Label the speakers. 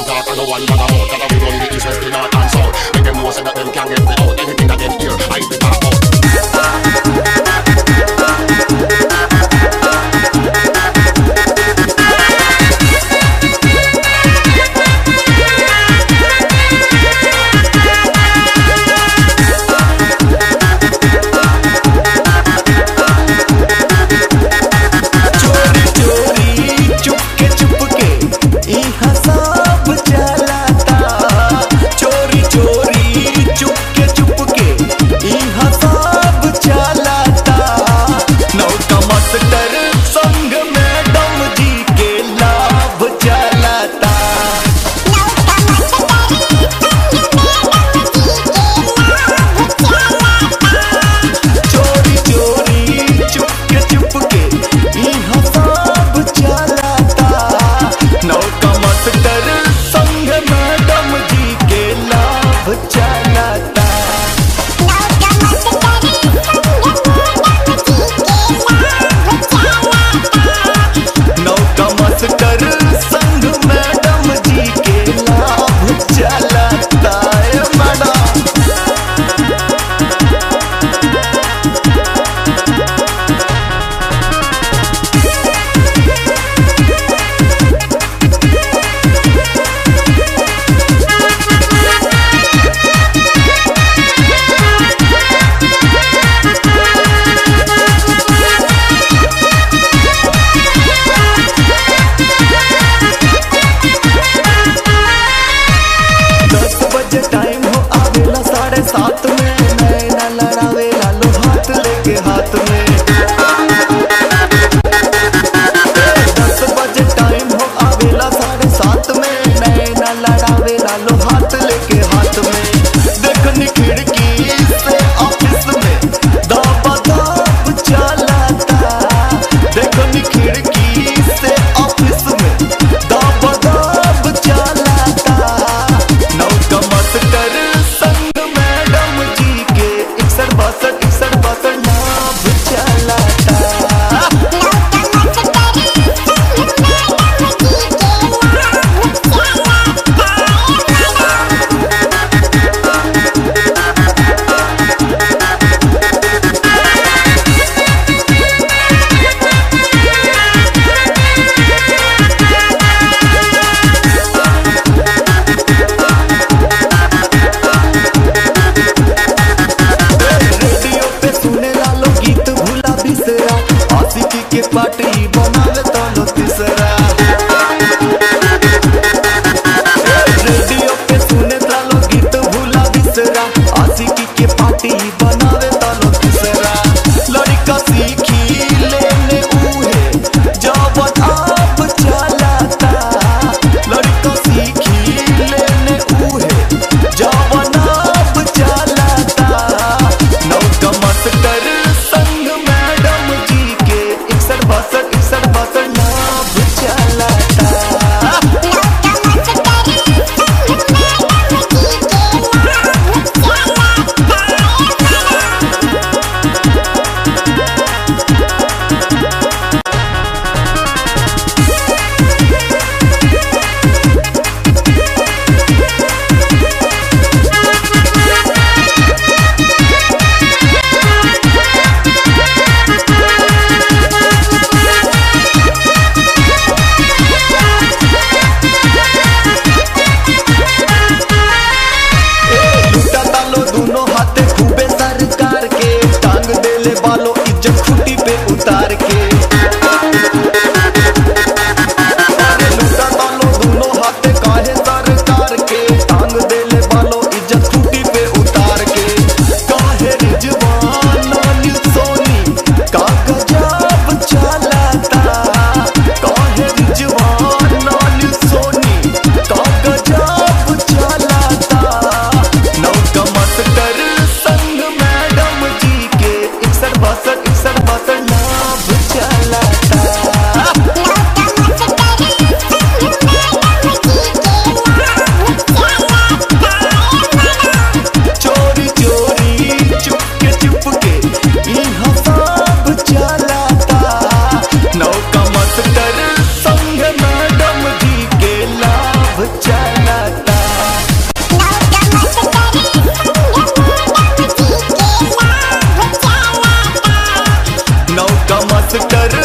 Speaker 1: talk and no one bag about. That we run the east, west, the north and south. Make them know say that them can't get me out. Anything that them hear, I be talk about. साथ में नैना लड़ावे लालो हाथ लेके हाथ में 10 बजे time हो आवेला 7:30 में नैना लड़ावे लालो हाथ लेके हाथ में देखनी खिड़की से ऑफिस में दाबा दाब चलाता देखनी खिड़की से ऑफिस में दाबा दाब चलाता नौका मत कर संग मैडम
Speaker 2: का मास्टर